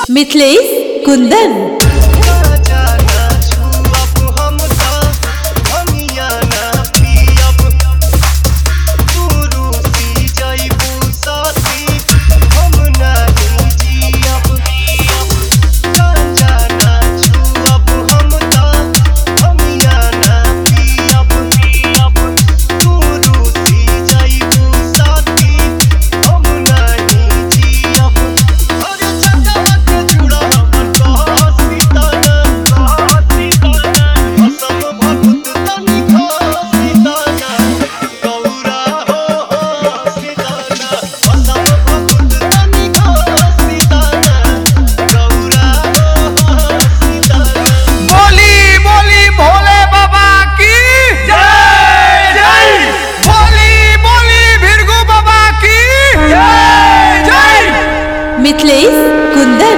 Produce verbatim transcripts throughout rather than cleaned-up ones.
मिथिलेश कुंदन। मिथिलेश कुंदन।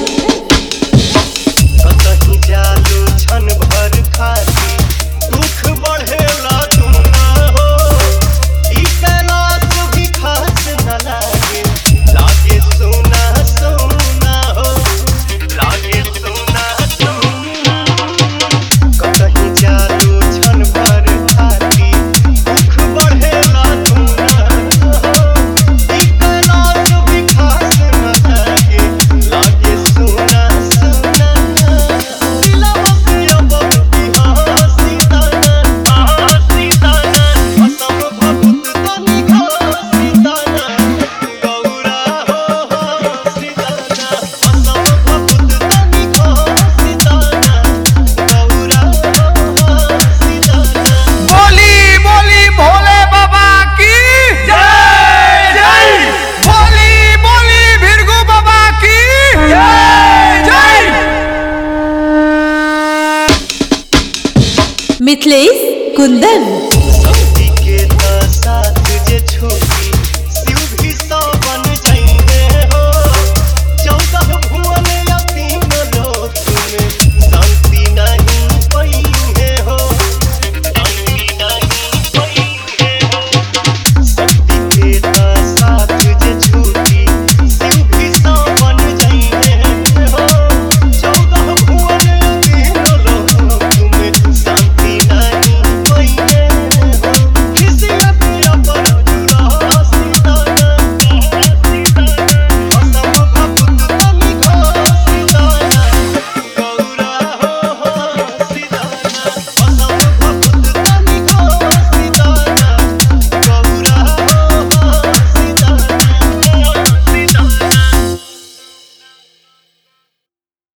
कतही जालू छन भर खाती दुख बढ़ेला तू ना हो। ई कैलाश भी खास न लागे, लागे सोना सोना हो, लागे सोना सोना। कतही जालू छन भर खाती दुख बढ़ेला तू ना हो। ई कैलाश भी खास न लागे, लागे सोना सोना। दिलवा से अब की हंसी ताना हंसी ताना, असम भभूत तनी घसी ताना। गौरा हो हंसी ताना, असम भभूत तनी घसी ताना। गौरा हो हंसी ताना। बोली बोली भोले बाबा की जय जय। बोली बोली भिरगु बाबा की जय जय। मिथिलेश कुंदन।